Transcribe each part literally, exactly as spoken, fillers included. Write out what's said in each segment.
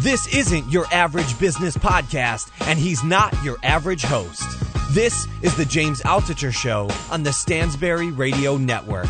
This isn't your average business podcast, and he's not your average host. This is the James Altucher Show on the Stansberry Radio Network.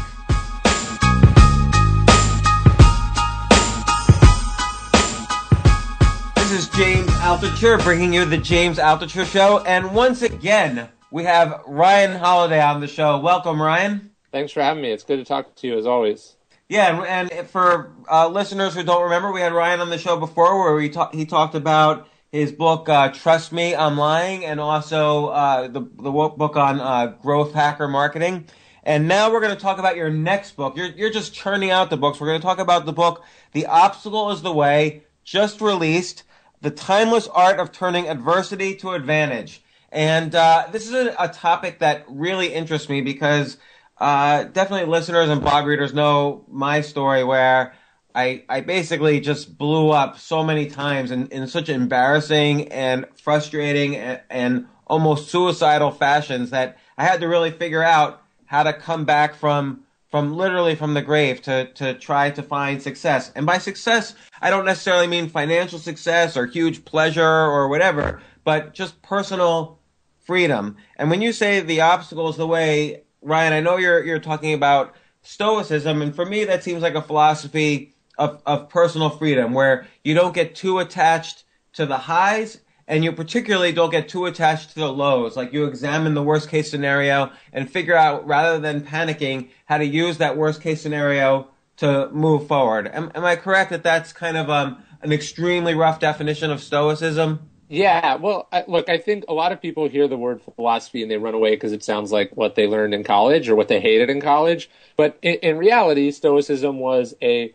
This is James Altucher bringing you the James Altucher Show, and once again, we have Ryan Holiday on the show. Welcome, Ryan. Thanks for having me. It's good to talk to you, as always. Yeah, and, and for uh, listeners who don't remember, we had Ryan on the show before where we ta- he talked about his book, uh, Trust Me, I'm Lying, and also uh, the, the book on uh, growth hacker marketing. And now we're going to talk about your next book. You're, you're just churning out the books. We're going to talk about the book, The Obstacle is the Way, just released, The Timeless Art of Turning Adversity to Advantage. And uh, this is a, a topic that really interests me because Uh, definitely listeners and blog readers know my story where I, I basically just blew up so many times in, in such embarrassing and frustrating and, and almost suicidal fashions that I had to really figure out how to come back from from literally from the grave to, to try to find success. And by success, I don't necessarily mean financial success or huge pleasure or whatever, but just personal freedom. And when you say the obstacle is the way, Ryan, I know you're you're talking about stoicism, and for me that seems like a philosophy of, of personal freedom where you don't get too attached to the highs and you particularly don't get too attached to the lows. Like you examine the worst case scenario and figure out, rather than panicking, how to use that worst case scenario to move forward. Am, am I correct that that's kind of um, an extremely rough definition of stoicism? Yeah, well, I, look, I think a lot of people hear the word philosophy and they run away because it sounds like what they learned in college or what they hated in college. But in, in reality, Stoicism was a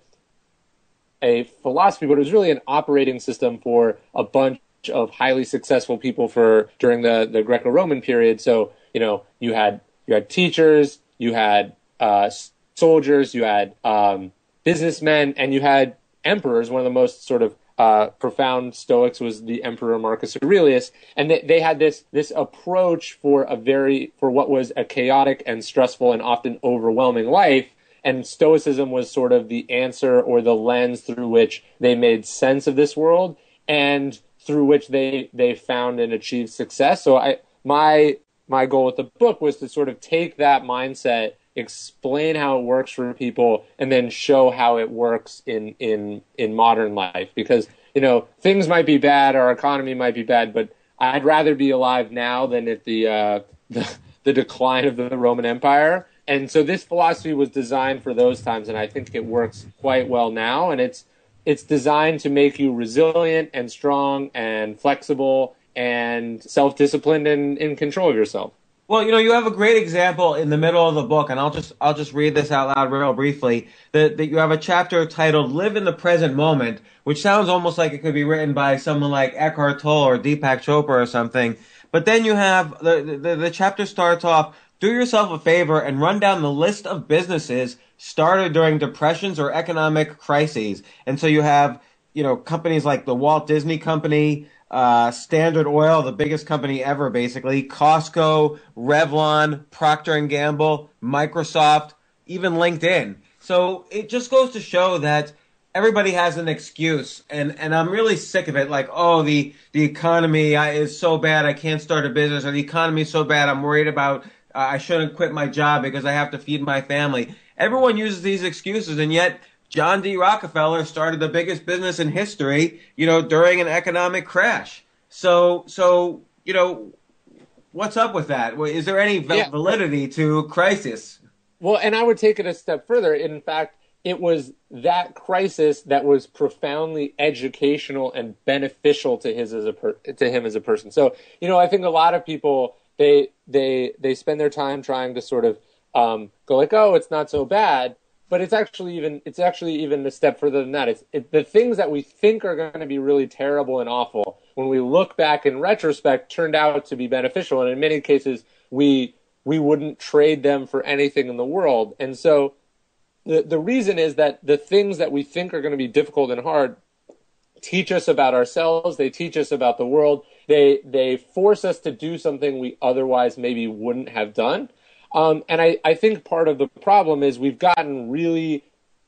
a philosophy, but it was really an operating system for a bunch of highly successful people for during the, the Greco-Roman period. So, you know, you had you had teachers, you had uh, soldiers, you had um, businessmen, and you had emperors. One of the most sort of Uh, profound Stoics was the Emperor Marcus Aurelius, and they, they had this this approach for a very for what was a chaotic and stressful and often overwhelming life. And Stoicism was sort of the answer or the lens through which they made sense of this world and through which they they found and achieved success. So I my my goal with the book was to sort of take that mindset, explain how it works for people, and then show how it works in, in, in modern life. Because, you know, things might be bad, our economy might be bad, but I'd rather be alive now than at the, uh, the, the decline of the Roman Empire. And so this philosophy was designed for those times, and I think it works quite well now. And it's, it's designed to make you resilient and strong and flexible and self-disciplined and in control of yourself. Well, you know, you have a great example in the middle of the book, and I'll just I'll just read this out loud real briefly. That, that you have a chapter titled "Live in the Present Moment," which sounds almost like it could be written by someone like Eckhart Tolle or Deepak Chopra or something. But then you have the the, the chapter starts off: "Do yourself a favor and run down the list of businesses started during depressions or economic crises." And so you have, you know, companies like the Walt Disney Company, Uh, Standard Oil, the biggest company ever, basically, Costco, Revlon, Procter and Gamble, Microsoft, even LinkedIn. So it just goes to show that everybody has an excuse, and, and I'm really sick of it. Like, oh, the, the economy is so bad, I can't start a business, or the economy is so bad, I'm worried about, uh, I shouldn't quit my job because I have to feed my family. Everyone uses these excuses, and yet John D. Rockefeller started the biggest business in history, you know, during an economic crash. So, so you know, what's up with that? Is there any yeah. validity to crisis? Well, and I would take it a step further. In fact, it was that crisis that was profoundly educational and beneficial to his as a per, to him as a person. So, you know, I think a lot of people they they they spend their time trying to sort of um, go like, oh, it's not so bad. But it's actually even it's actually even a step further than that. It's it, the things that we think are going to be really terrible and awful, when we look back in retrospect, turned out to be beneficial, and in many cases we we wouldn't trade them for anything in the world. And so the the reason is that the things that we think are going to be difficult and hard teach us about ourselves. They teach us about the world. They they force us to do something we otherwise maybe wouldn't have done. Um, and I, I think part of the problem is we've gotten really like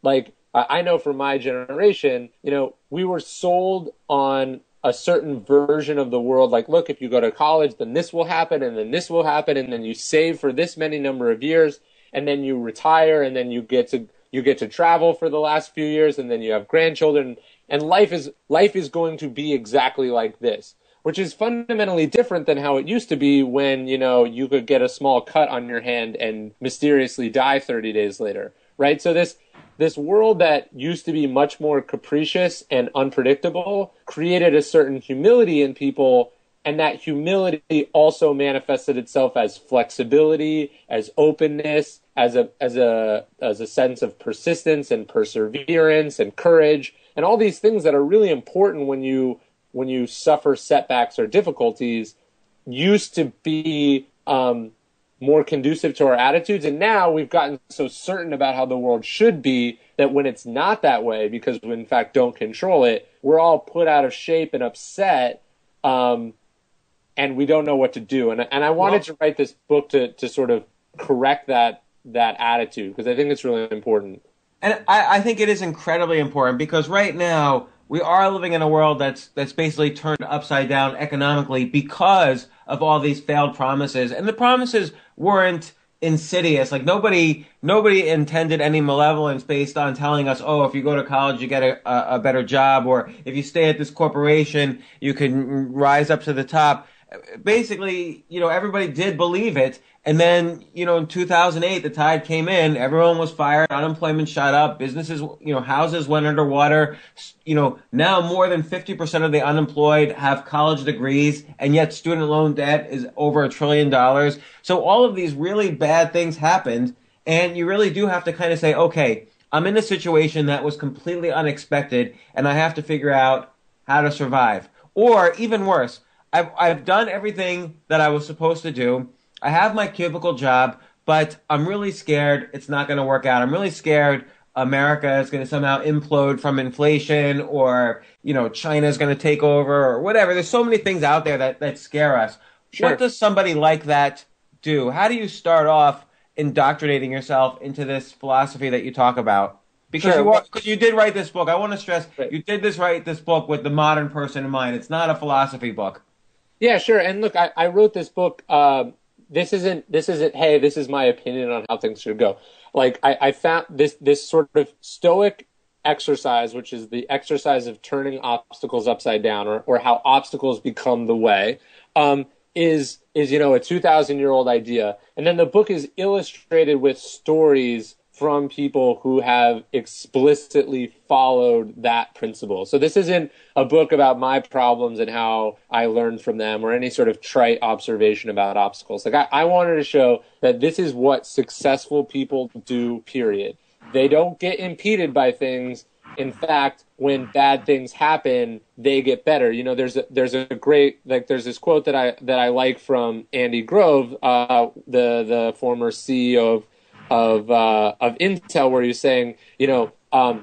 I know from my generation, you know, we were sold on a certain version of the world. Like, look, if you go to college, then this will happen, and then this will happen, and then you save for this many number of years, and then you retire, and then you get to you get to travel for the last few years, and then you have grandchildren, and life is life is going to be exactly like this, which is fundamentally different than how it used to be when, you know, you could get a small cut on your hand and mysteriously die thirty days later, right? So this This world that used to be much more capricious and unpredictable created a certain humility in people, and that humility also manifested itself as flexibility, as openness, as a as a as a sense of persistence and perseverance and courage, and all these things that are really important when you when you suffer setbacks or difficulties used to be um, more conducive to our attitudes. And now we've gotten so certain about how the world should be that when it's not that way, because we in fact don't control it, we're all put out of shape and upset, um, and we don't know what to do. And, and I wanted well, to write this book to, to sort of correct that that attitude, because I think it's really important. And I, I think it is incredibly important, because right now we are living in a world that's that's basically turned upside down economically because of all these failed promises. And the promises weren't insidious. Like nobody nobody intended any malevolence based on telling us, oh, if you go to college, you get a, a, a better job, or if you stay at this corporation, you can rise up to the top. Basically, you know, everybody did believe it. And then, you know, in two thousand eight, the tide came in, everyone was fired, unemployment shot up, businesses, you know, houses went underwater. You know, now more than fifty percent of the unemployed have college degrees, and yet student loan debt is over a trillion dollars. So all of these really bad things happened, and you really do have to kind of say, okay, I'm in a situation that was completely unexpected, and I have to figure out how to survive. Or even worse, I've, I've done everything that I was supposed to do. I have my cubicle job, but I'm really scared it's not going to work out. I'm really scared America is going to somehow implode from inflation, or, you know, China is going to take over, or whatever. There's so many things out there that, that scare us. Sure. What does somebody like that do? How do you start off indoctrinating yourself into this philosophy that you talk about? Because sure. you, are, because you did write this book. I want to stress, right. you did this write this book with the modern person in mind. It's not a philosophy book. Yeah, sure. And look, I, I wrote this book. Um, this isn't. This isn't. Hey, this is my opinion on how things should go. Like I, I found this this sort of stoic exercise, which is the exercise of turning obstacles upside down, or or how obstacles become the way, um, is is you know a two thousand year old idea. And then the book is illustrated with stories from people who have explicitly followed that principle. So this isn't a book about my problems and how I learned from them, or any sort of trite observation about obstacles. Like I, I wanted to show that this is what successful people do, period. They don't get impeded by things. In fact, when bad things happen, they get better. You know, there's a, there's a great, like, there's this quote that I, that I like from Andy Grove, uh, the, the former C E O of of uh, of Intel, where he's saying, you know, um,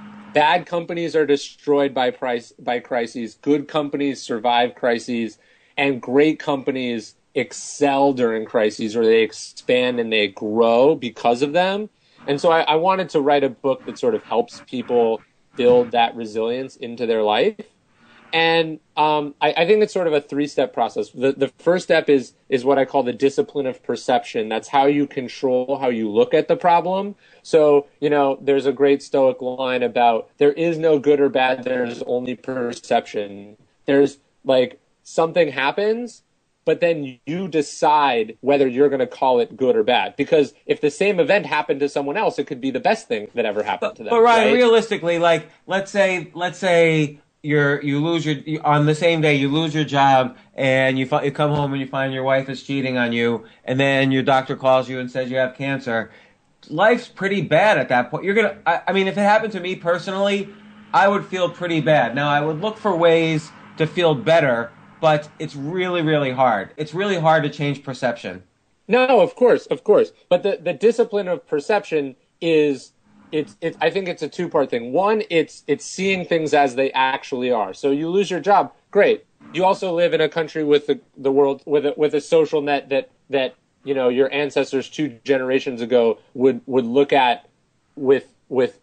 bad companies are destroyed by price by crises, good companies survive crises, and great companies excel during crises, or they expand and they grow because of them. And so I, I wanted to write a book that sort of helps people build that resilience into their life. And um, I, I think it's sort of a three-step process. The, the first step is is what I call the discipline of perception. That's how you control how you look at the problem. So, you know, there's a great Stoic line about there is no good or bad, there's only perception. There's, like, something happens, but then you decide whether you're going to call it good or bad. Because if the same event happened to someone else, it could be the best thing that ever happened but, to them. But Ryan, right? realistically, like, let's say, let's say... You're, you lose your, you, on the same day, you lose your job, and you, fi- you come home and you find your wife is cheating on you, and then your doctor calls you and says you have cancer. Life's pretty bad at that point. You're gonna, I, I mean, if it happened to me personally, I would feel pretty bad. Now, I would look for ways to feel better, but it's really, really hard. It's really hard to change perception. No, of course, of course. But the, the discipline of perception is... It's, it's, I think it's a two-part thing. One, it's it's seeing things as they actually are. So you lose your job, great. You also live in a country with the, the world with a, with a social net that that you know your ancestors two generations ago would, would look at with with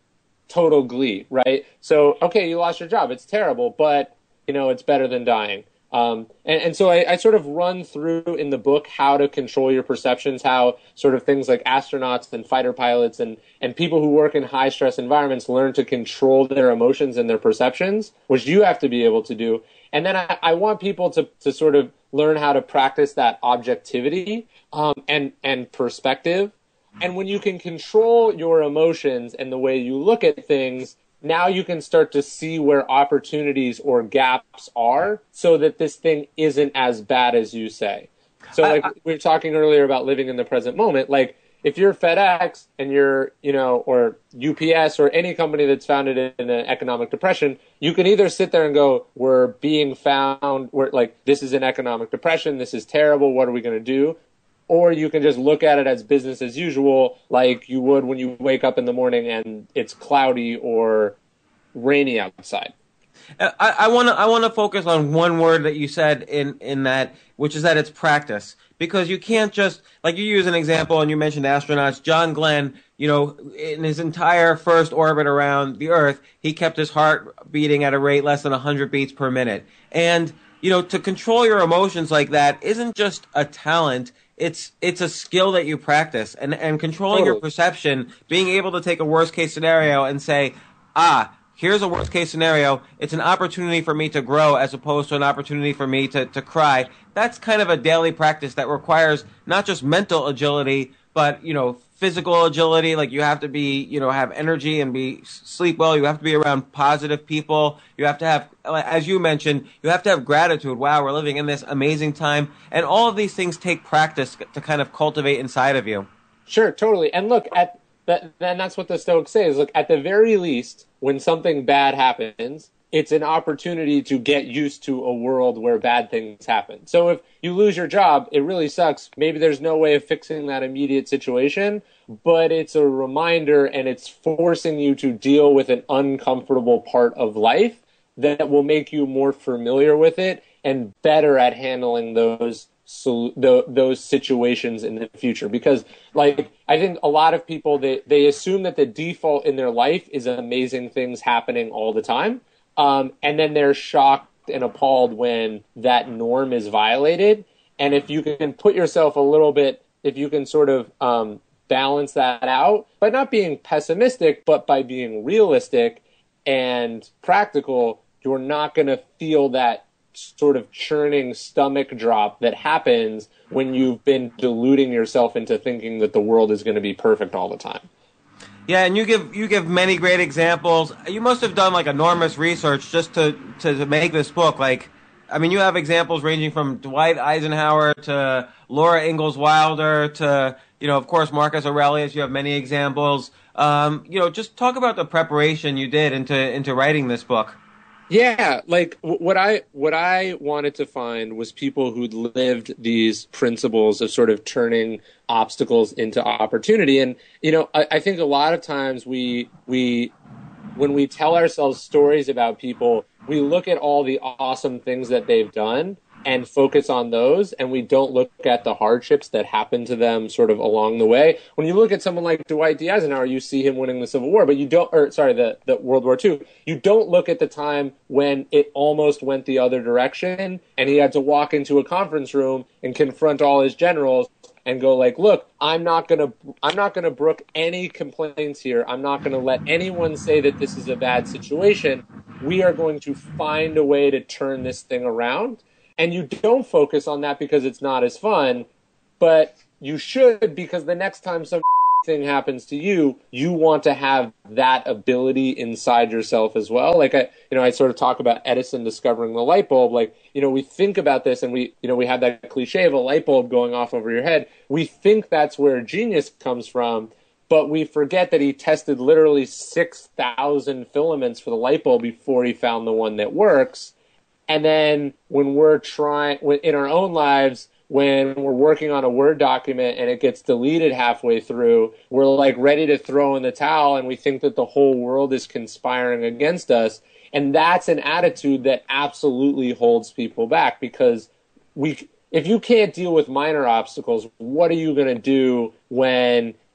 total glee, right? So, okay, you lost your job. It's terrible, but, you know, it's better than dying. Um, and, and so I, I sort of run through in the book how to control your perceptions, how sort of things like astronauts and fighter pilots and, and people who work in high stress environments learn to control their emotions and their perceptions, which you have to be able to do. And then I, I want people to, to sort of learn how to practice that objectivity um, and, and perspective. And when you can control your emotions and the way you look at things, now you can start to see where opportunities or gaps are so that this thing isn't as bad as you say. So like I, I, we were talking earlier about living in the present moment. Like if you're FedEx and you're, you know, or U P S or any company that's founded in an economic depression, you can either sit there and go, we're being found, we're like, this is an economic depression, this is terrible, what are we going to do? Or you can just look at it as business as usual, like you would when you wake up in the morning and it's cloudy or rainy outside. I want to I want to focus on one word that you said in, in that, which is that it's practice. Because you can't just, like you use an example and you mentioned astronauts, John Glenn, you know, in his entire first orbit around the Earth, he kept his heart beating at a rate less than one hundred beats per minute. And, you know, to control your emotions like that isn't just a talent. It's it's a skill that you practice, and and controlling totally. your perception, being able to take a worst case scenario and say, ah, here's a worst case scenario. It's an opportunity for me to grow as opposed to an opportunity for me to, to cry. That's kind of a daily practice that requires not just mental agility, but, you know, physical agility. Like you have to be, you know, have energy and be sleep well. You have to be around positive people. You have to have, as you mentioned, you have to have gratitude. Wow, we're living in this amazing time. And all of these things take practice to kind of cultivate inside of you. Sure, totally. And look, at that, and that's what the Stoics say is, look, at the very least, when something bad happens, it's an opportunity to get used to a world where bad things happen. So if you lose your job, it really sucks. Maybe there's no way of fixing that immediate situation, but it's a reminder and it's forcing you to deal with an uncomfortable part of life that will make you more familiar with it and better at handling those so the, those situations in the future. Because, like, I think a lot of people, they, they assume that the default in their life is amazing things happening all the time. Um, and then they're shocked and appalled when that norm is violated. And if you can put yourself a little bit, if you can sort of um, balance that out by not being pessimistic, but by being realistic and practical, you're not going to feel that sort of churning stomach drop that happens when you've been deluding yourself into thinking that the world is going to be perfect all the time. Yeah, and you give you give many great examples. You must have done like enormous research just to, to, to make this book. Like, I mean, you have examples ranging from Dwight Eisenhower to Laura Ingalls Wilder to, you know, of course, Marcus Aurelius. You have many examples. Um, you know, just talk about the preparation you did into into writing this book. Yeah, like what I what I wanted to find was people who'd lived these principles of sort of turning obstacles into opportunity. And you know, I, I think a lot of times we we when we tell ourselves stories about people, we look at all the awesome things that they've done and focus on those, and we don't look at the hardships that happened to them sort of along the way. When you look at someone like Dwight D. Eisenhower, you see him winning the Civil War, but you don't, or sorry, the, the World War Two. You don't look at the time when it almost went the other direction, and he had to walk into a conference room and confront all his generals and go like, look, I'm not gonna, I'm not gonna brook any complaints here. I'm not gonna let anyone say that this is a bad situation. We are going to find a way to turn this thing around. And you don't focus on that because it's not as fun, but you should, because the next time some thing happens to you, you want to have that ability inside yourself as well. Like I, you know, I sort of talk about Edison discovering the light bulb. Like, you know, we think about this and we, you know, we have that cliche of a light bulb going off over your head. We think that's where genius comes from, but we forget that he tested literally six thousand filaments for the light bulb before he found the one that works. And then when we're trying, in our own lives, when we're working on a Word document and it gets deleted halfway through, we're like ready to throw in the towel and we think that the whole world is conspiring against us. And that's an attitude that absolutely holds people back, because we, if you can't deal with minor obstacles, what are you going to do when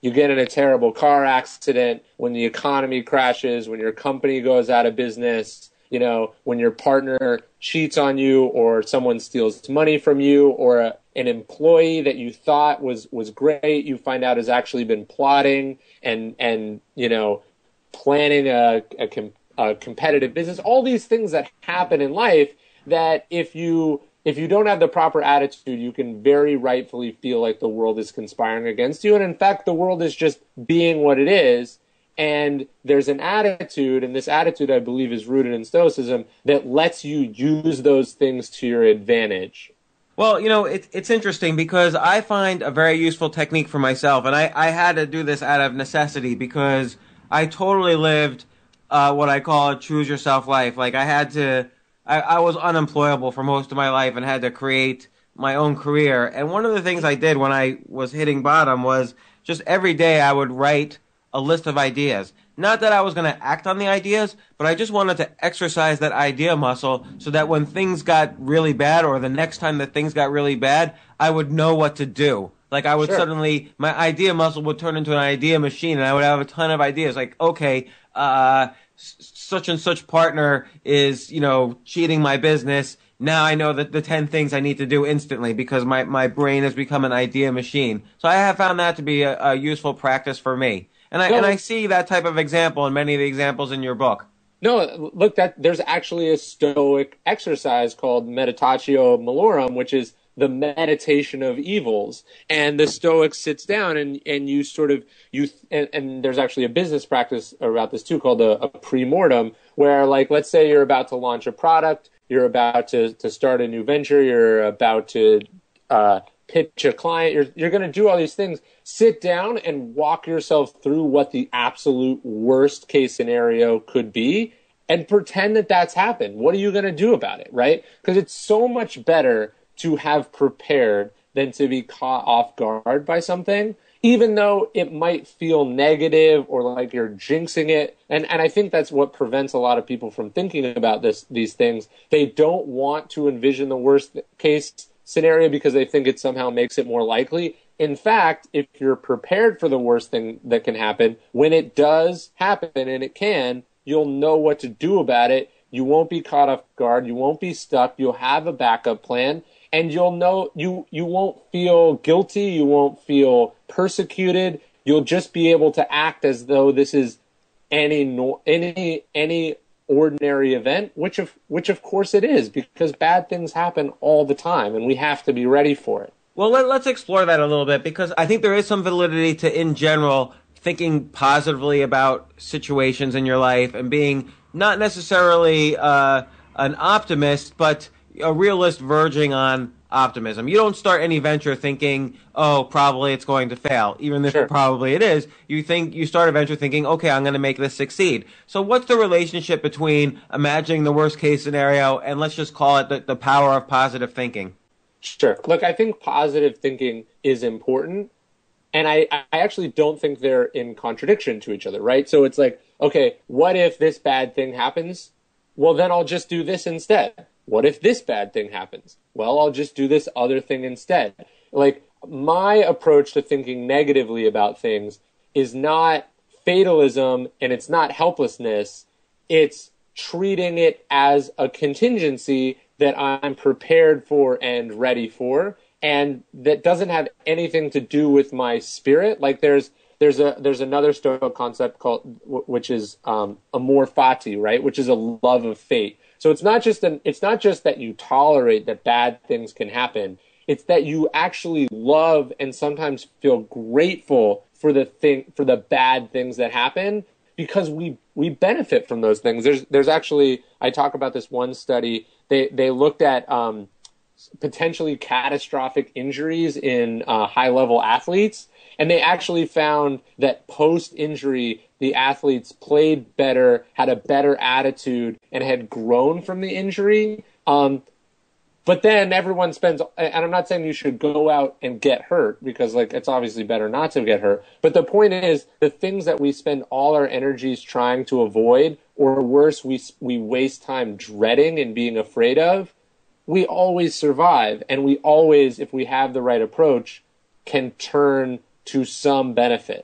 you get in a terrible car accident, when the economy crashes, when your company goes out of business, you know, when your partner cheats on you or someone steals money from you, or a, an employee that you thought was, was great, you find out has actually been plotting and, and you know, planning a, a, com- a competitive business, all these things that happen in life that if you if you don't have the proper attitude, you can very rightfully feel like the world is conspiring against you. And in fact, the world is just being what it is. And there's an attitude, and this attitude, I believe, is rooted in Stoicism, that lets you use those things to your advantage. Well, you know, it, it's interesting because I find a very useful technique for myself, and I, I had to do this out of necessity because I totally lived uh, what I call a choose yourself life. Like I had to, I, I was unemployable for most of my life and had to create my own career. And one of the things I did when I was hitting bottom was just every day I would write a list of ideas. Not that I was going to act on the ideas, but I just wanted to exercise that idea muscle so that when things got really bad, or the next time that things got really bad, I would know what to do. Like I would Sure. suddenly, my idea muscle would turn into an idea machine, and I would have a ton of ideas. Like, okay, uh, s- such and such partner is, you know, cheating my business. Now I know that the ten things I need to do instantly because my, my brain has become an idea machine. So I have found that to be a, a useful practice for me. And I, No. and I see that type of example in many of the examples in your book. No, look, that there's actually a Stoic exercise called meditatio malorum, which is the meditation of evils. And the Stoic sits down and, and you sort of, you and, and there's actually a business practice about this too called a, a pre-mortem, where like, let's say you're about to launch a product, you're about to, to start a new venture, you're about to uh, pitch a client, you're, you're going to do all these things. Sit down and walk yourself through what the absolute worst case scenario could be and pretend that that's happened. What are you going to do about it, right? Because it's so much better to have prepared than to be caught off guard by something, even though it might feel negative or like you're jinxing it. And and I think that's what prevents a lot of people from thinking about this these things. They don't want to envision the worst case scenario because they think it somehow makes it more likely. In fact, if you're prepared for the worst thing that can happen, when it does happen, and it can, you'll know what to do about it. You won't be caught off guard. You won't be stuck. You'll have a backup plan, and you'll know you, you won't feel guilty. You won't feel persecuted. You'll just be able to act as though this is any no, any any ordinary event, which of which of course it is, because bad things happen all the time, and we have to be ready for it. Well, let, let's explore that a little bit because I think there is some validity to, in general, thinking positively about situations in your life and being not necessarily uh, an optimist, but a realist verging on optimism. You don't start any venture thinking, oh, probably it's going to fail, even if Sure. probably it is. You think you start a venture thinking, okay, I'm going to make this succeed. So what's the relationship between imagining the worst case scenario and let's just call it the, the power of positive thinking? Sure. Look, I think positive thinking is important, and I, I actually don't think they're in contradiction to each other, right? So it's like, okay, what if this bad thing happens? Well, then I'll just do this instead. What if this bad thing happens? Well, I'll just do this other thing instead. Like, my approach to thinking negatively about things is not fatalism and it's not helplessness. It's treating it as a contingency that I'm prepared for and ready for, and that doesn't have anything to do with my spirit. Like there's there's a there's another Stoic concept called which is um, amor fati, right? Which is a love of fate. So it's not just an it's not just that you tolerate that bad things can happen. It's that you actually love and sometimes feel grateful for the thing for the bad things that happen, because we we benefit from those things. There's there's actually, I talk about this one study. They they looked at um, potentially catastrophic injuries in uh, high level athletes, and they actually found that post injury the athletes played better, had a better attitude, and had grown from the injury. Um, But then everyone spends, and I'm not saying you should go out and get hurt, because like it's obviously better not to get hurt. But the point is, the things that we spend all our energies trying to avoid, or worse, we we waste time dreading and being afraid of, we always survive. And we always, if we have the right approach, can turn to some benefit.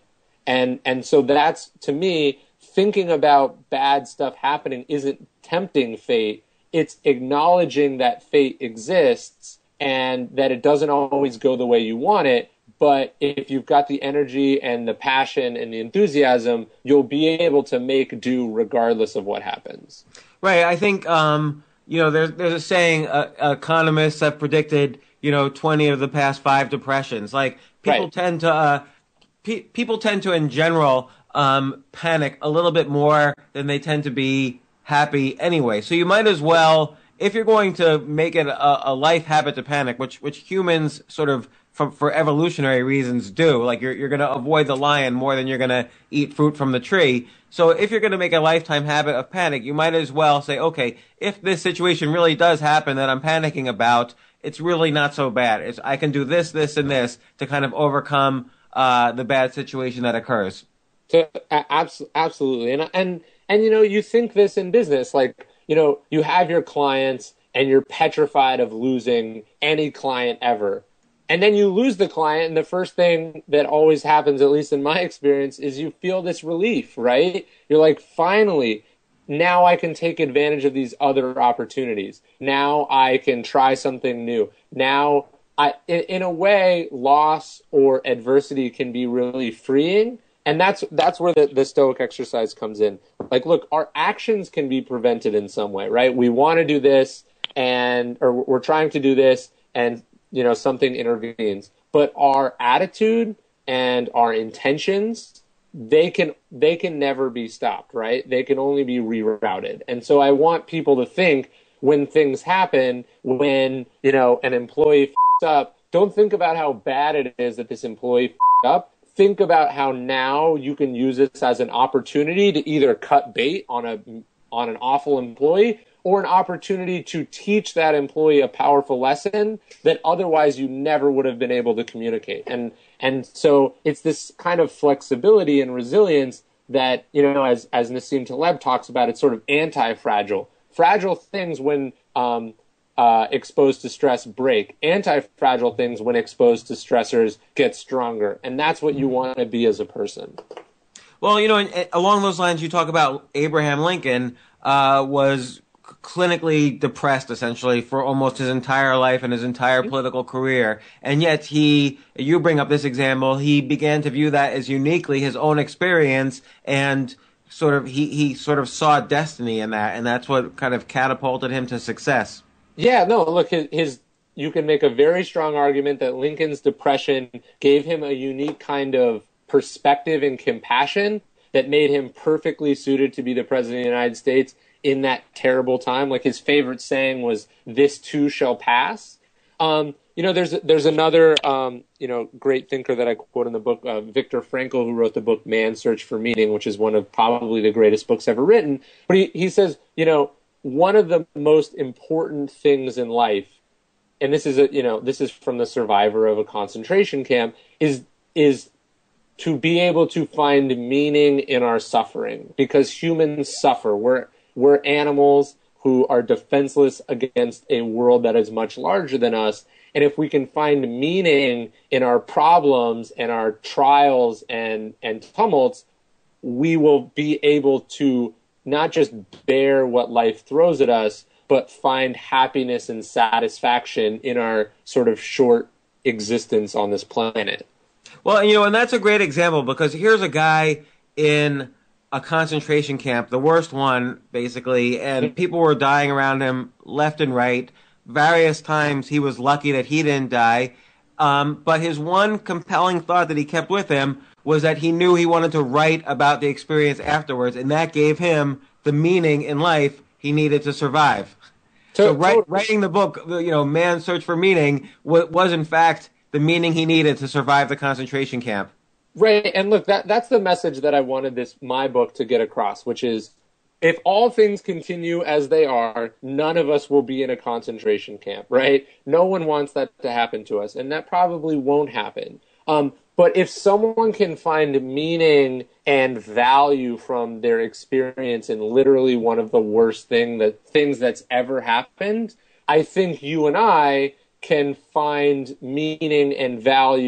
And and so that's, to me, thinking about bad stuff happening isn't tempting fate. It's acknowledging that fate exists and that it doesn't always go the way you want it. But if you've got the energy and the passion and the enthusiasm, you'll be able to make do regardless of what happens. Right. I think, um, you know, there's, there's a saying, uh, economists have predicted, you know, twenty of the past five depressions. Like, people Right. tend to, uh, pe- people tend to, in general, um, panic a little bit more than they tend to be happy anyway. So you might as well, if you're going to make it a, a life habit to panic, which, which humans sort of, for, for evolutionary reasons do, like you're, you're going to avoid the lion more than you're going to eat fruit from the tree. So if you're going to make a lifetime habit of panic, you might as well say, okay, if this situation really does happen that I'm panicking about, it's really not so bad. It's, I can do this, this, and this to kind of overcome uh, the bad situation that occurs. To, abs- absolutely. And, and, and, you know, you think this in business, like, you know, you have your clients and you're petrified of losing any client ever. And then you lose the client, and the first thing that always happens, at least in my experience, is you feel this relief, right? You're like, finally, now I can take advantage of these other opportunities. Now I can try something new. Now, I, in, in a way, loss or adversity can be really freeing. And that's that's where the, the Stoic exercise comes in. Like, look, our actions can be prevented in some way, right? We want to do this, and or we're trying to do this, and you know, something intervenes. But our attitude and our intentions, they can they can never be stopped, right? They can only be rerouted. And so I want people to think, when things happen, when, you know, an employee f***s up, don't think about how bad it is that this employee f***ed up. Think about how now you can use this as an opportunity to either cut bait on a on an awful employee, or an opportunity to teach that employee a powerful lesson that otherwise you never would have been able to communicate. And and so it's this kind of flexibility and resilience that, you know, as as Nassim Taleb talks about, it's sort of anti-fragile. Fragile things, when um, uh, exposed to stress, break. Anti-fragile things, when exposed to stressors, get stronger. And that's what you want to be as a person. Well, you know, and, and along those lines, you talk about Abraham Lincoln uh, was clinically depressed, essentially, for almost his entire life and his entire political career. And yet he, you bring up this example, he began to view that as uniquely his own experience, and sort of, he, he sort of saw destiny in that, and that's what kind of catapulted him to success. Yeah, no, look, his, his you can make a very strong argument that Lincoln's depression gave him a unique kind of perspective and compassion that made him perfectly suited to be the president of the United States in that terrible time. Like, his favorite saying was, "This too shall pass." Um, you know, there's there's another um, you know great thinker that I quote in the book, uh, Viktor Frankl, who wrote the book Man's Search for Meaning, which is one of probably the greatest books ever written. But he, he says, you know, one of the most important things in life, and this is a you know this is from the survivor of a concentration camp, is is to be able to find meaning in our suffering, because humans suffer. We're We're animals who are defenseless against a world that is much larger than us. And if we can find meaning in our problems and our trials and, and tumults, we will be able to not just bear what life throws at us, but find happiness and satisfaction in our sort of short existence on this planet. Well, you know, and that's a great example, because here's a guy in a concentration camp, the worst one, basically, and people were dying around him left and right. Various times he was lucky that he didn't die. Um, but his one compelling thought that he kept with him was that he knew he wanted to write about the experience afterwards, and that gave him the meaning in life he needed to survive. So write, writing the book, you know, Man's Search for Meaning, was in fact the meaning he needed to survive the concentration camp. Right, and look, that that's the message that I wanted this my book to get across, which is, if all things continue as they are, none of us will be in a concentration camp, right? No one wants that to happen to us, and that probably won't happen. Um, but if someone can find meaning and value from their experience in literally one of the worst thing that things that's ever happened, I think you and I can find meaning and value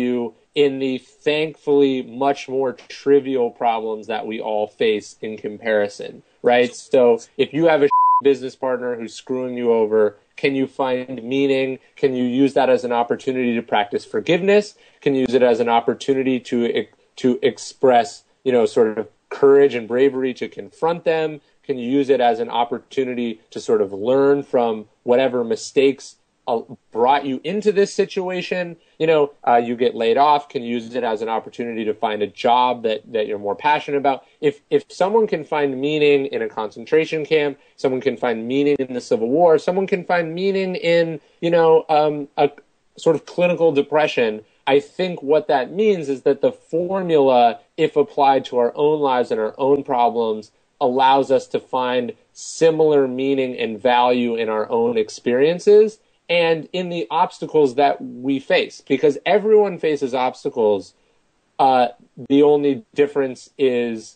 in the thankfully much more trivial problems that we all face in comparison, right? So if you have a business partner who's screwing you over, can you find meaning? Can you use that as an opportunity to practice forgiveness? Can you use it as an opportunity to to express, you know, sort of courage and bravery to confront them? Can you use it as an opportunity to sort of learn from whatever mistakes uh, brought you into this situation? You know, uh, you get laid off. Can you use it as an opportunity to find a job that, that you're more passionate about? If if someone can find meaning in a concentration camp, someone can find meaning in the Civil War, someone can find meaning in, you know, um, a sort of clinical depression, I think what that means is that the formula, if applied to our own lives and our own problems, allows us to find similar meaning and value in our own experiences and in the obstacles that we face. Because everyone faces obstacles. Uh, the only difference is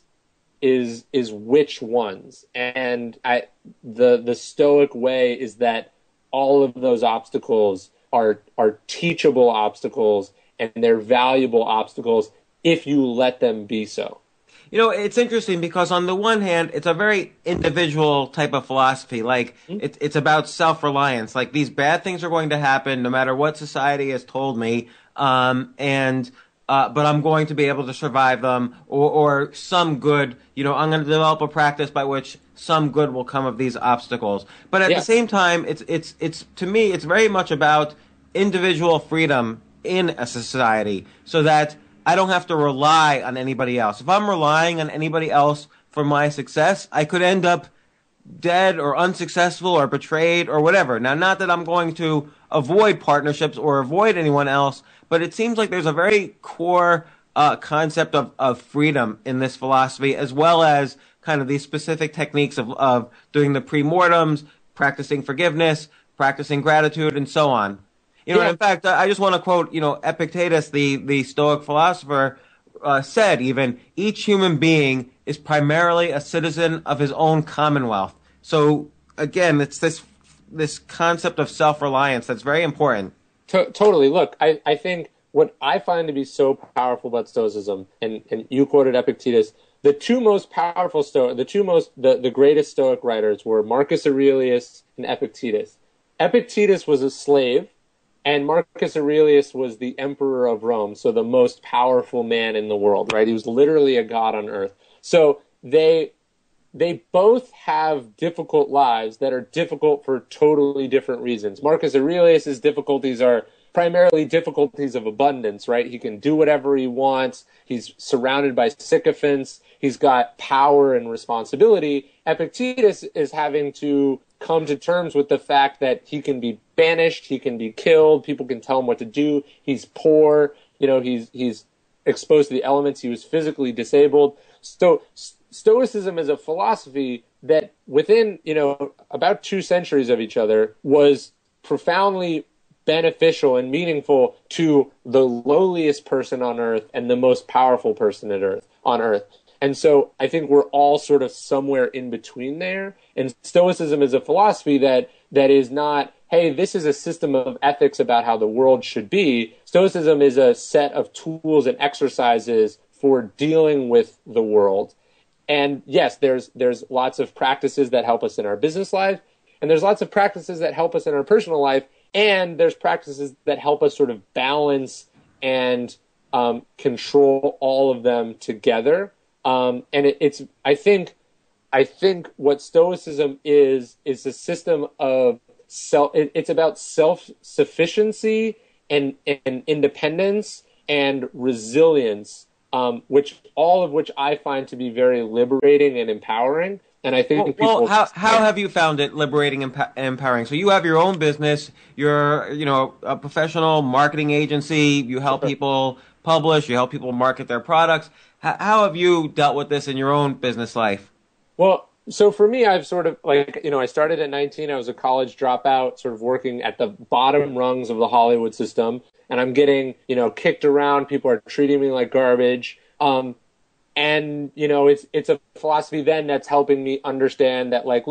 is is which ones. And I, the the Stoic way is that all of those obstacles are are teachable obstacles, and they're valuable obstacles if you let them be so. You know, it's interesting because on the one hand, it's a very individual type of philosophy. Like, mm-hmm. it, it's about self-reliance. Like, these bad things are going to happen no matter what society has told me, um, and uh, but I'm going to be able to survive them, or, or some good, you know, I'm going to develop a practice by which some good will come of these obstacles. But at yeah. the same time, it's it's it's to me, it's very much about individual freedom in a society, so that I don't have to rely on anybody else. If I'm relying on anybody else for my success, I could end up dead or unsuccessful or betrayed or whatever. Now, not that I'm going to avoid partnerships or avoid anyone else, but it seems like there's a very core uh, concept of, of freedom in this philosophy, as well as kind of these specific techniques of, of doing the pre-mortems, practicing forgiveness, practicing gratitude, and so on. You know, yeah. In fact, I just want to quote, you know, Epictetus, the, the Stoic philosopher, uh, said even, each human being is primarily a citizen of his own commonwealth. So, again, it's this this concept of self-reliance that's very important. To- totally. Look, I, I think what I find to be so powerful about Stoicism, and, and you quoted Epictetus, the two most powerful Stoic, the two most, the, the greatest Stoic writers were Marcus Aurelius and Epictetus. Epictetus was a slave, and Marcus Aurelius was the emperor of Rome, so the most powerful man in the world, right? He was literally a god on earth. So they they both have difficult lives that are difficult for totally different reasons. Marcus Aurelius's difficulties are primarily difficulties of abundance, right? He can do whatever he wants. He's surrounded by sycophants. He's got power and responsibility. Epictetus is having to come to terms with the fact that he can be banished, he can be killed, people can tell him what to do, he's poor, you know, he's he's exposed to the elements, he was physically disabled. So Stoicism is a philosophy that within, you know, about two centuries of each other was profoundly beneficial and meaningful to the lowliest person on earth and the most powerful person at earth on earth. And so I think we're all sort of somewhere in between there. And Stoicism is a philosophy that that is not, hey, this is a system of ethics about how the world should be. Stoicism is a set of tools and exercises for dealing with the world. And yes, there's there's lots of practices that help us in our business life, and there's lots of practices that help us in our personal life, and there's practices that help us sort of balance and um, control all of them together. Um, and it, it's, I think, I think what Stoicism is, is a system of self, it, it's about self-sufficiency and, and independence and resilience, um, which all of which I find to be very liberating and empowering. And I think well, people. Well, how how have you found it liberating and emp- empowering? So you have your own business. You're, you know, a professional marketing agency. You help people publish. You help people market their products. How, how have you dealt with this in your own business life? Well, so for me, I've sort of like, you know, I started at nineteen. I was a college dropout, sort of working at the bottom rungs of the Hollywood system, and I'm getting, you know, kicked around. People are treating me like garbage. Um, And, you know, it's it's a philosophy then that's helping me understand that, like, look,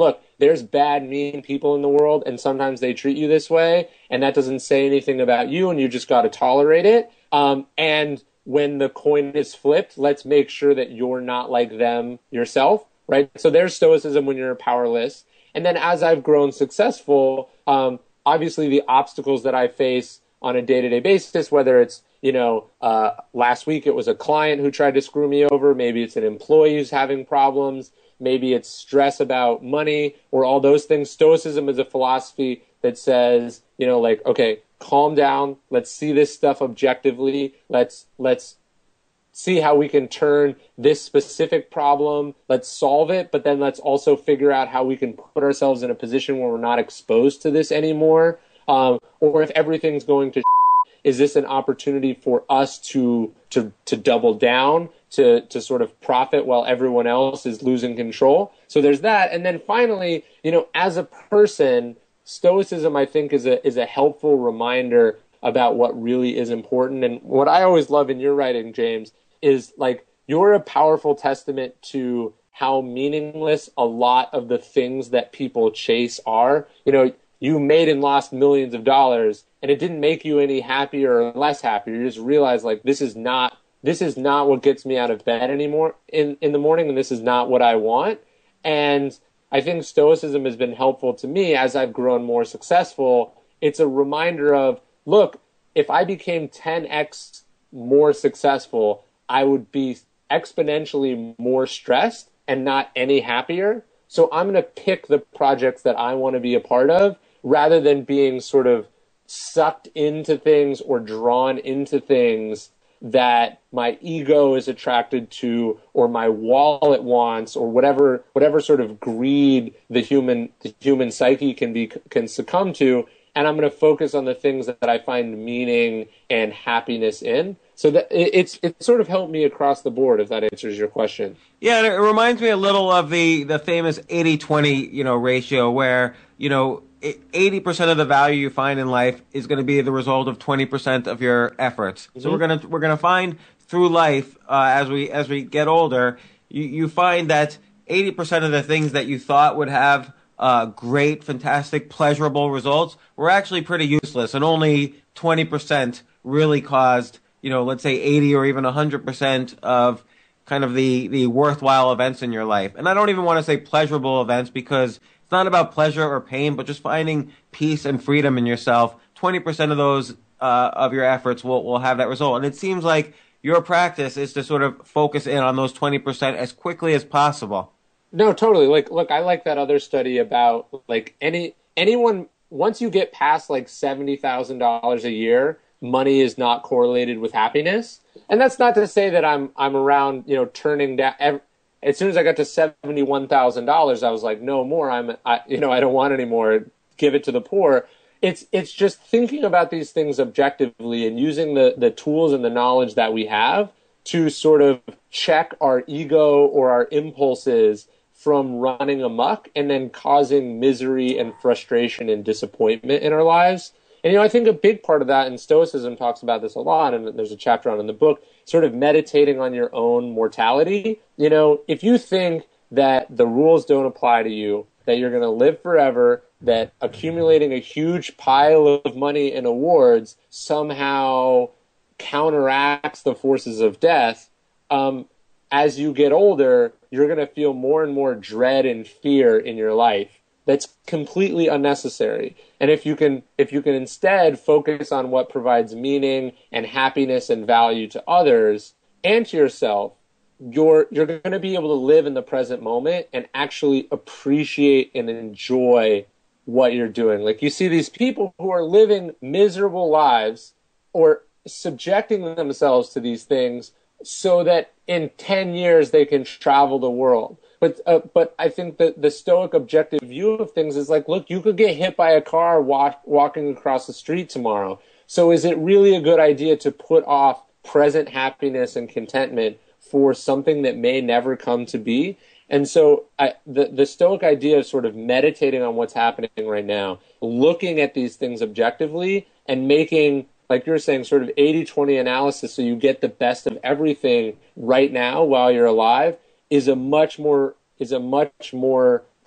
there's bad, mean people in the world, and sometimes they treat you this way, and that doesn't say anything about you, and you just got to tolerate it. Um, and when the coin is flipped, let's make sure that you're not like them yourself, right? So there's stoicism when you're powerless. And then as I've grown successful, um, obviously the obstacles that I face on a day-to-day basis, whether it's, you know, uh, last week it was a client who tried to screw me over, maybe it's an employee who's having problems, maybe it's stress about money or all those things. Stoicism is a philosophy that says, you know, like, okay, calm down. Let's see this stuff objectively. Let's let's see how we can turn this specific problem. Let's solve it, but then let's also figure out how we can put ourselves in a position where we're not exposed to this anymore. Um, or if everything's going to, is this an opportunity for us to to to double down, to to sort of profit while everyone else is losing control? So there's that, and then finally, you know, as a person, Stoicism, I think, is a is a helpful reminder about what really is important. And what I always love in your writing, James, is like you're a powerful testament to how meaningless a lot of the things that people chase are. You know, you made and lost millions of dollars, and it didn't make you any happier or less happy. You just realized, like, this is not this is not what gets me out of bed anymore in, in the morning, and this is not what I want. And I think Stoicism has been helpful to me as I've grown more successful. It's a reminder of, look, if I became ten x more successful, I would be exponentially more stressed and not any happier. So I'm going to pick the projects that I want to be a part of rather than being sort of sucked into things or drawn into things that my ego is attracted to or my wallet wants or whatever whatever sort of greed the human the human psyche can be can succumb to, and I'm going to focus on the things that I find meaning and happiness in. So that it's it's sort of helped me across the board, if that answers your question. Yeah, and it reminds me a little of the the famous eighty twenty, you know, ratio where, you know, eighty percent of the value you find in life is going to be the result of twenty percent of your efforts. Mm-hmm. So we're going to we're going to find through life uh, as we as we get older, you, you find that eighty percent of the things that you thought would have uh, great, fantastic, pleasurable results were actually pretty useless, and only twenty percent really caused, you know, let's say eighty or even one hundred percent of kind of the, the worthwhile events in your life. And I don't even want to say pleasurable events because it's not about pleasure or pain, but just finding peace and freedom in yourself. twenty percent of those uh, of your efforts will, will have that result. And it seems like your practice is to sort of focus in on those twenty percent as quickly as possible. No, totally. Like, look, I like that other study about like any anyone, once you get past like seventy thousand dollars a year, money is not correlated with happiness. And that's not to say that I'm I'm around, you know, turning down. Every, as soon as I got to seventy-one thousand dollars, I was like, no more. I'm, I, you know, I don't want any more. Give it to the poor. It's it's just thinking about these things objectively and using the the tools and the knowledge that we have to sort of check our ego or our impulses from running amok and then causing misery and frustration and disappointment in our lives. And, you know, I think a big part of that, and Stoicism talks about this a lot, and there's a chapter on it in the book, sort of meditating on your own mortality. You know, if you think that the rules don't apply to you, that you're going to live forever, that accumulating a huge pile of money and awards somehow counteracts the forces of death, um, as you get older, you're going to feel more and more dread and fear in your life. That's completely unnecessary. And if you can if you can instead focus on what provides meaning and happiness and value to others and to yourself, you're you're going to be able to live in the present moment and actually appreciate and enjoy what you're doing. Like, you see these people who are living miserable lives or subjecting themselves to these things so that in ten years they can travel the world. But uh, but I think that the Stoic objective view of things is like, look, you could get hit by a car walk, walking across the street tomorrow. So is it really a good idea to put off present happiness and contentment for something that may never come to be? And so I, the, the Stoic idea of sort of meditating on what's happening right now, looking at these things objectively and making, like you're saying, sort of eighty twenty analysis so you get the best of everything right now while you're alive, is a much more is a much more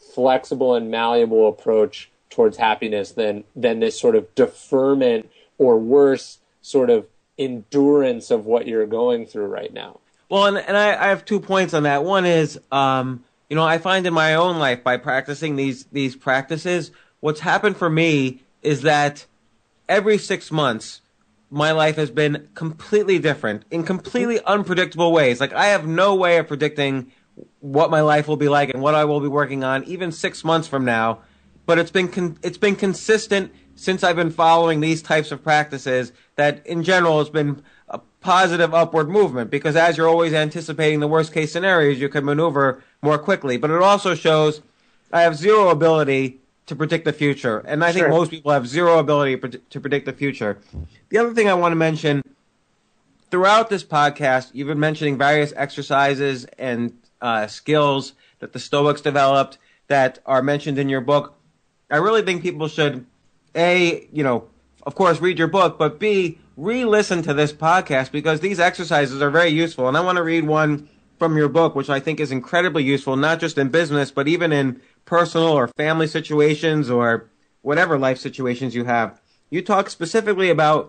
flexible and malleable approach towards happiness than than this sort of deferment or worse sort of endurance of what you're going through right now. Well, and, and I, I have two points on that. One is, um, you know, I find in my own life by practicing these these practices, what's happened for me is that every six months, my life has been completely different in completely unpredictable ways. Like, I have no way of predicting what my life will be like and what I will be working on even six months from now. But it's been con- it's been consistent since I've been following these types of practices that in general it's been a positive upward movement, because as you're always anticipating the worst case scenarios, you can maneuver more quickly. But it also shows I have zero ability to predict the future. And I think Sure. most people have zero ability pred- to predict the future. The other thing I want to mention, throughout this podcast, you've been mentioning various exercises and uh, skills that the Stoics developed that are mentioned in your book. I really think people should, A, you know, of course, read your book, but B, re-listen to this podcast, because these exercises are very useful. And I want to read one from your book, which I think is incredibly useful, not just in business, but even in personal or family situations or whatever life situations you have. You talk specifically about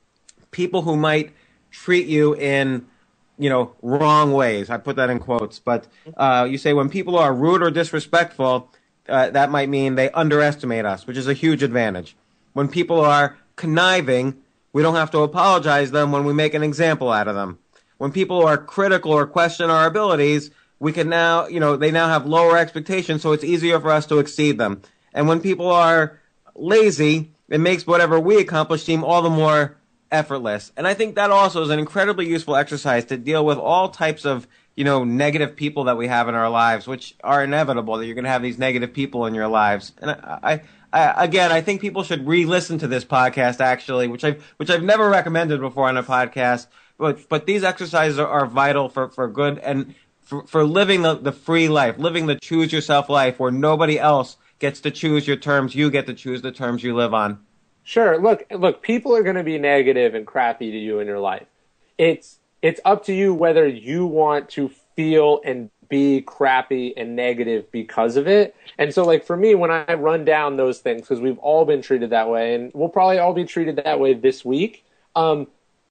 people who might treat you in, you know, wrong ways. I put that in quotes. But uh, you say when people are rude or disrespectful, uh, that might mean they underestimate us, which is a huge advantage. When people are conniving, we don't have to apologize them when we make an example out of them. When people are critical or question our abilities, we can now, you know, they now have lower expectations, so it's easier for us to exceed them. And when people are lazy, it makes whatever we accomplish seem all the more effortless. And I think that also is an incredibly useful exercise to deal with all types of, you know, negative people that we have in our lives, which are inevitable, that you're going to have these negative people in your lives. And I, I, I again, I think people should re-listen to this podcast, actually, which I've, which I've never recommended before on a podcast. But, but these exercises are, are vital for, for good and for, for living the, the free life, living the choose yourself life where nobody else gets to choose your terms. You get to choose the terms you live on. Sure. Look, look, people are going to be negative and crappy to you in your life. It's, it's up to you whether you want to feel and be crappy and negative because of it. And so, like, for me, when I run down those things, because we've all been treated that way, and we'll probably all be treated that way this week, um,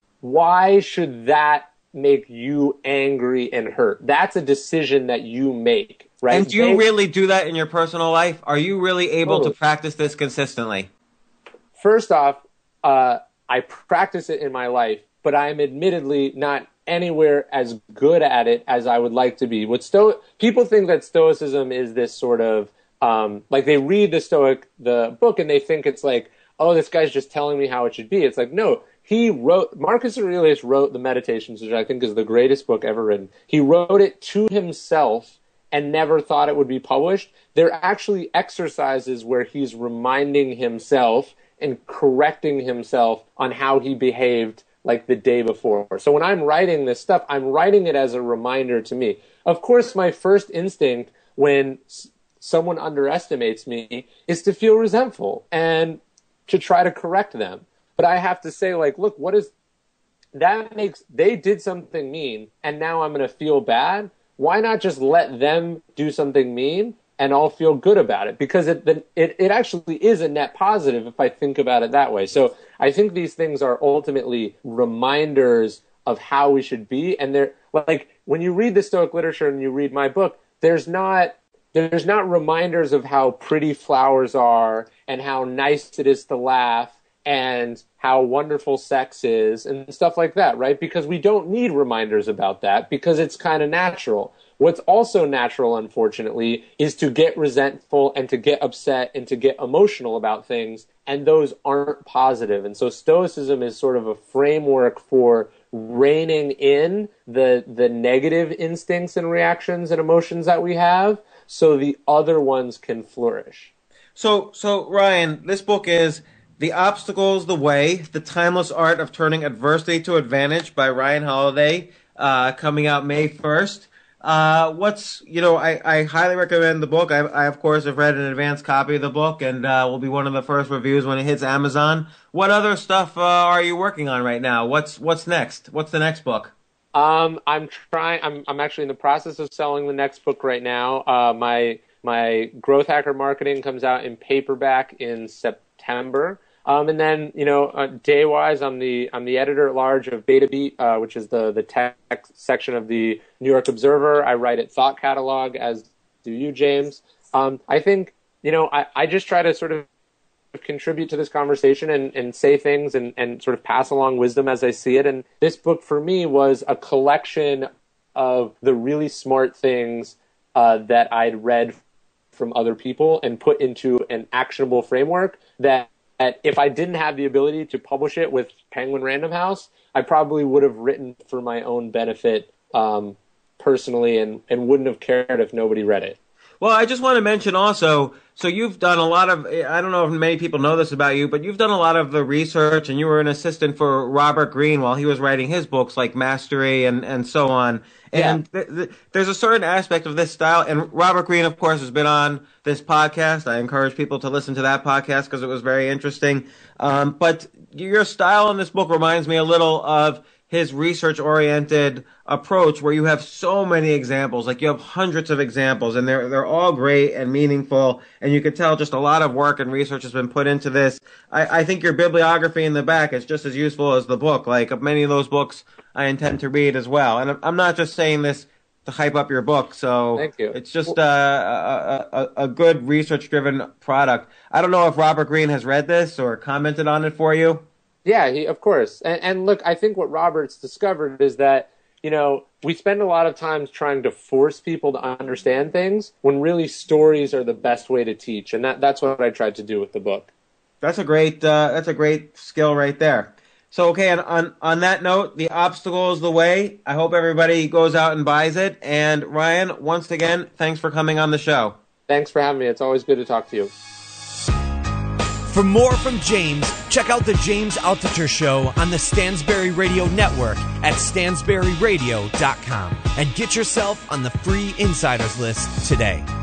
why should that make you angry and hurt? That's a decision that you make, right? And do you they, really do that in your personal life? Are you really able totally. to practice this consistently? First off, uh, I practice it in my life, but I am admittedly not anywhere as good at it as I would like to be. What Sto- people think that Stoicism is this sort of, um, like they read the Stoic, the book, and they think it's like, oh, this guy's just telling me how it should be. It's like, no, he wrote, Marcus Aurelius wrote the Meditations, which I think is the greatest book ever written. He wrote it to himself and never thought it would be published. They're actually exercises where he's reminding himself and correcting himself on how he behaved like the day before. So when I'm writing this stuff, I'm writing it as a reminder to me. Of course, my first instinct when s- someone underestimates me is to feel resentful and to try to correct them. But I have to say, like, look, what is that makes, they did something mean and now I'm going to feel bad. Why not just let them do something mean and I'll feel good about it? Because it, it, it actually is a net positive if I think about it that way. So I think these things are ultimately reminders of how we should be. And they're like, when you read the Stoic literature and you read my book, there's not, there's not reminders of how pretty flowers are and how nice it is to laugh and how wonderful sex is and stuff like that, right? Because we don't need reminders about that because it's kind of natural. What's also natural, unfortunately, is to get resentful and to get upset and to get emotional about things, and those aren't positive. And so Stoicism is sort of a framework for reining in the the negative instincts and reactions and emotions that we have so the other ones can flourish. So, so Ryan, this book is The Obstacle's the Way, The Timeless Art of Turning Adversity to Advantage by Ryan Holiday, uh, coming out May first. Uh, what's, you know, I, I highly recommend the book. I, I, of course, have read an advanced copy of the book and uh, will be one of the first reviews when it hits Amazon. What other stuff uh, are you working on right now? What's what's next? What's the next book? Um, I'm trying. I'm I'm actually in the process of selling the next book right now. Uh, my My Growth Hacker Marketing comes out in paperback in September. Um, and then, you know, uh, day-wise, I'm the I'm the editor-at-large of BetaBeat, uh, which is the, the tech section of the New York Observer. I write at Thought Catalog, as do you, James. Um, I think, you know, I, I just try to sort of contribute to this conversation and, and say things and, and sort of pass along wisdom as I see it. And this book, for me, was a collection of the really smart things uh, that I'd read from other people and put into an actionable framework that that if I didn't have the ability to publish it with Penguin Random House, I probably would have written for my own benefit um, personally and, and wouldn't have cared if nobody read it. Well, I just want to mention also, so you've done a lot of, I don't know if many people know this about you, but you've done a lot of the research, and you were an assistant for Robert Greene while he was writing his books like Mastery and, and so on. And yeah. th- th- there's a certain aspect of this style, and Robert Greene, of course, has been on this podcast. I encourage people to listen to that podcast because it was very interesting. Um, but your style in this book reminds me a little of his research-oriented approach, where you have so many examples, like you have hundreds of examples, and they're they're all great and meaningful, and you can tell just a lot of work and research has been put into this. I, I think your bibliography in the back is just as useful as the book. Like many of those books, I intend to read as well. And I'm not just saying this to hype up your book, so Thank you. It's just uh, a, a, a good research-driven product. I don't know if Robert Greene has read this or commented on it for you. Yeah, he, of course. And, and look, I think what Robert's discovered is that, you know, we spend a lot of times trying to force people to understand things when really stories are the best way to teach. And that, that's what I tried to do with the book. That's a great uh, that's a great skill right there. So, okay, on, on, on that note, The Obstacle is the Way. I hope everybody goes out and buys it. And Ryan, once again, thanks for coming on the show. Thanks for having me. It's always good to talk to you. For more from James, check out the James Altucher Show on the Stansberry Radio Network at stansberry radio dot com and get yourself on the free insiders list today.